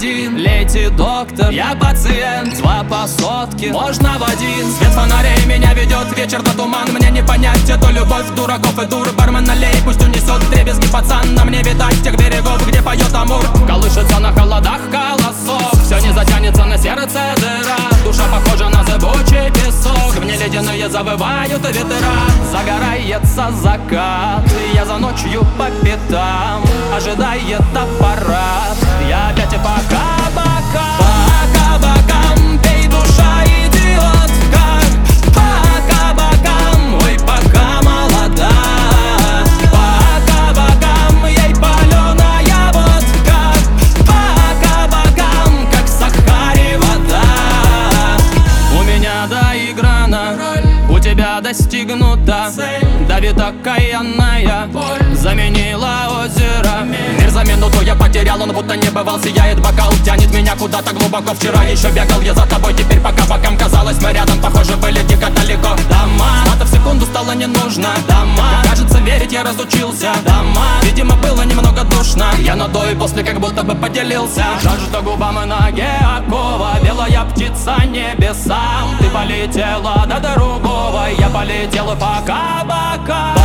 один, леди доктор, я пациент. 2 по сотке, можно в один. Свет фонарей меня ведет, вечер на туман. Мне не понять эту любовь дураков и дур. Бармен налей, пусть унесет вдребезги пацан. Нам не видать тех берегов, где поет Амур. Колышется на холодах колосок, все не затянется на сердце дыра. Душа похожа на зыбучий песок, в ней ледяные завывают ветра. Загорается закат, я за ночью по пятам, ожидает аппарат. Я опять и по кабакам, пей, душа идиотка. По кабакам, ой, пока молода. По кабакам, ей паленая водка. По кабакам, как в Сахаре вода. У меня доиграна, у тебя достигнута. Давит окаянная, заменила озеро. Мир за минуту я потерял, он будто не бывал. Сияет бокал, тянет меня куда-то глубоко. Вчера еще бегал я за тобой, теперь пока бокам. Казалось, мы рядом, похоже, были дико далеко. Дома, а-то в секунду стало не нужно. Дома, кажется, верить я разучился. Дома, видимо, было немного душно. Я на до и после как будто бы поделился. Жажда губам и ноге окова, белая птица небесам. Ты полетела до другого, я полетел по кабакам.